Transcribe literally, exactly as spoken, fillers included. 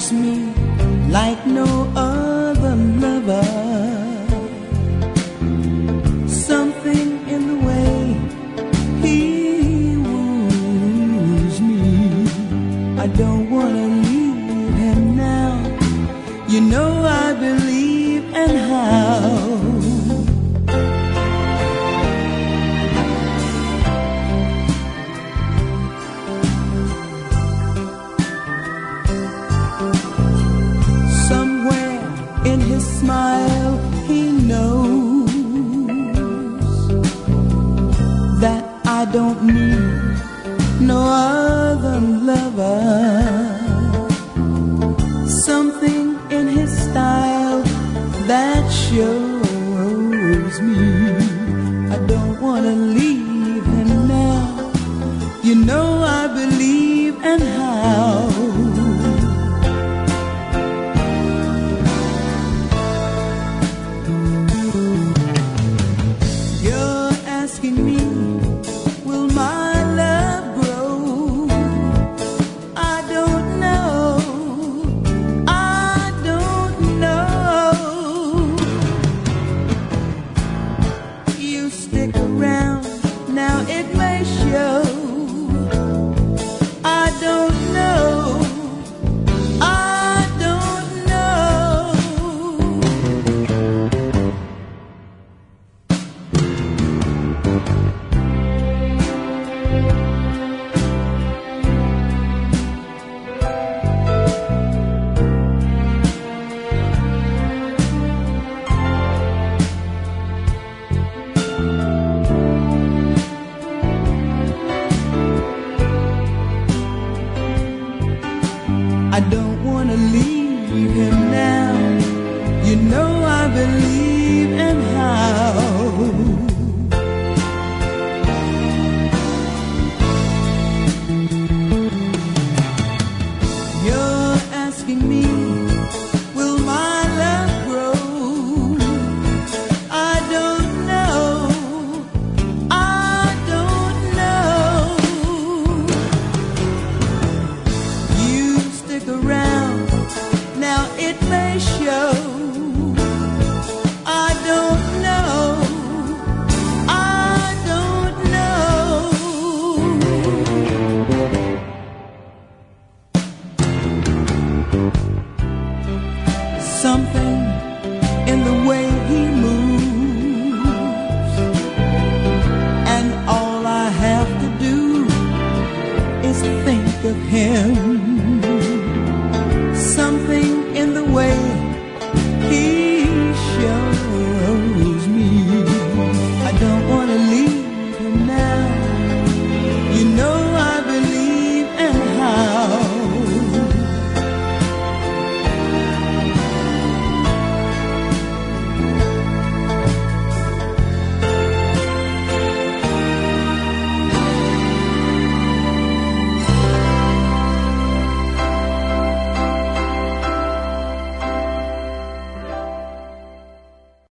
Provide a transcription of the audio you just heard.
likes me like no other lover. Something in the way he woos me, I don't wanna leave him now. You know I believe and how. In his smile he knows that I don't need no other lover. Something in his style that shows me I don't wanna leave him now. You know I believe and how. Asking me, will my love grow? I don't know, I don't know. You stick around, now it may